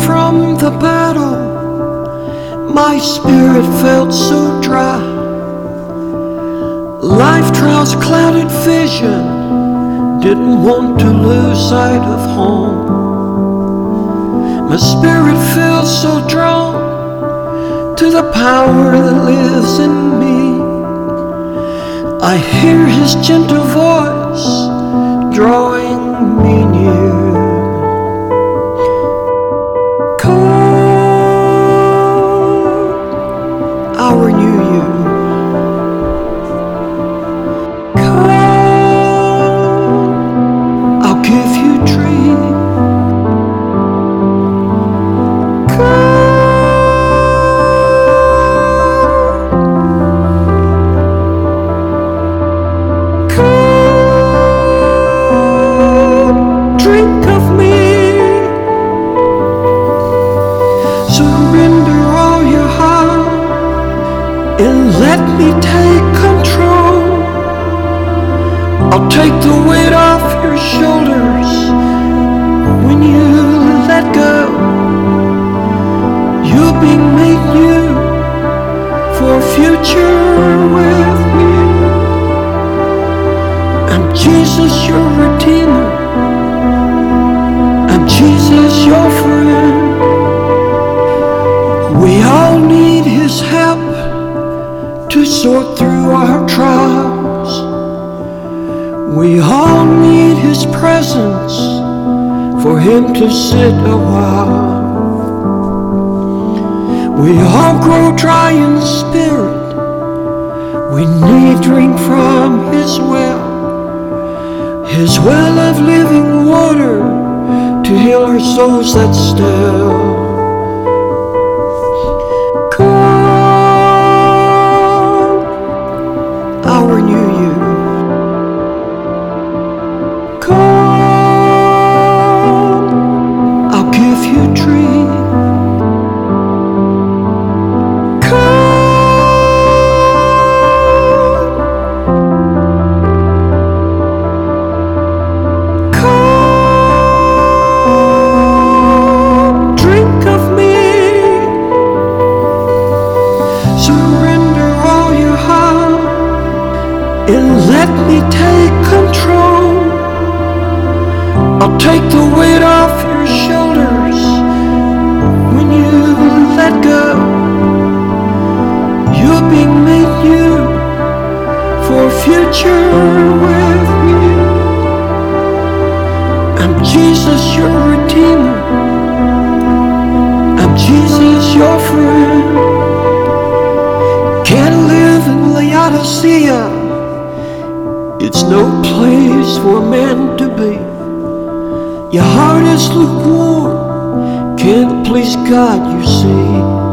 from the battle, my spirit felt so dry. Life trials clouded vision, didn't want to lose sight of home. My spirit feels so drawn to the power that lives in me. I hear his gentle voice drawing me near. I'll renew you. Come, I'll give you dream. Come, drink of me. Surrender all your heart and let me take control. I'll take the weight off your shoulders when you let go. You'll be made new for a future with me. I'm Jesus, your Redeemer. I'm Jesus, your friend. We all need his help to sort through our trials. We all need his presence for him to sit a while. We all grow dry in spirit. We need drink from his well of living water to heal our souls that still. I'll renew you. Come, I'll give you dream. Come, drink of me. Surrender all your heart and let me take control. I'll take the weight off your shoulders when you let go. You're being made new for a future with me. I'm Jesus, your Redeemer. I'm Jesus, your friend. Can't live in Laodicea. It's no place for a man to be. Your heart is lukewarm, can't please God, you see.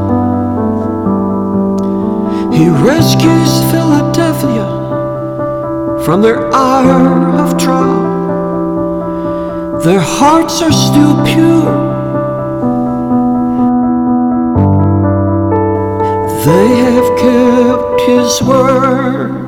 He rescues Philadelphia from their hour of trial. Their hearts are still pure. They have kept his word.